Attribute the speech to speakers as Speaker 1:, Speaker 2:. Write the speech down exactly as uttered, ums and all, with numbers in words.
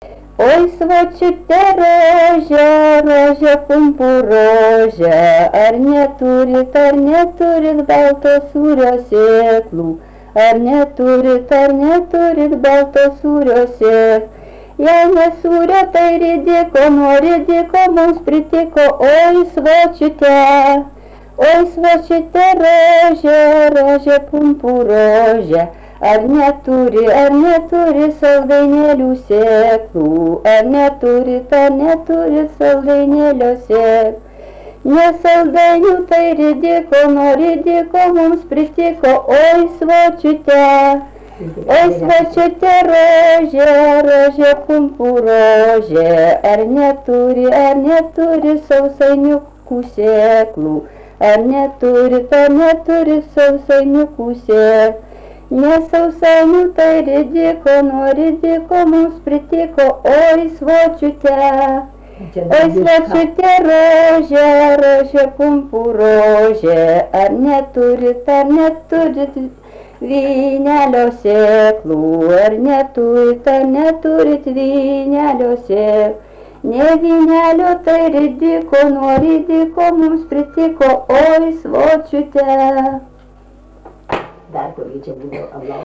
Speaker 1: Oi svočiute rožė, rožė pumpų rožė, ar neturit, ar neturit balto sūrio sėklų, ar neturit, ar neturit balto sūrio sėklų. Jei nesūrio, tai ridiko, nuo ridiko mums pritiko, oi svočiute, oi svočiute rožė, rožė pumpų rožė. Ar neturi, ar neturi saldainėlių sėklų, ar neturit, ar neturit saldainėlio sėklų. Ne saldainių, tai ridiko, nuo ridiko mums pritiko, oi svočiute, oi svočiute rožė, rožė pumpų rožė, ar neturi, ar neturi sausainiukų sėklų, ar neturit, ar neturit sausainiukų sėklų. Ne sausainių, tai ridiko, nuo ridiko mums pritiko, oi svočiute, oi svočiute rožė, rožė pumpų rožė, ar neturit, ar neturit vynelio sėklų, ar neturit, ar neturit vynelio sėklų. Ne vynelio, tai ridiko, nuo ridiko mums pritiko, oi svočiute.
Speaker 2: Dar kur čia buvo Allah.